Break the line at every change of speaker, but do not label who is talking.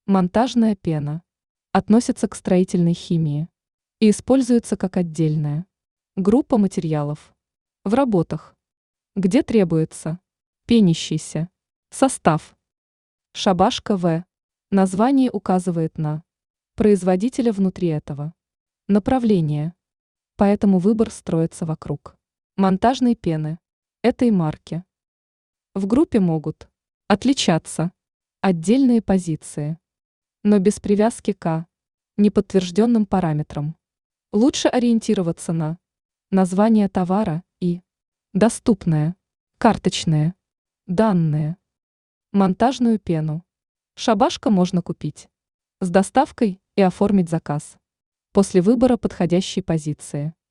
Монтажная пена относится к строительной химии и используется как отдельная группа материалов в работах, где требуется пенящийся состав. Шабашка В. Название указывает на производителя внутри этого направления, поэтому выбор строится вокруг монтажной пены этой марки. В группе могут отличаться отдельные позиции, но без привязки к неподтвержденным параметрам. Лучше ориентироваться на название товара и доступные карточные данные. Монтажную пену шабашка можно купить с доставкой и оформить заказ после выбора подходящей позиции.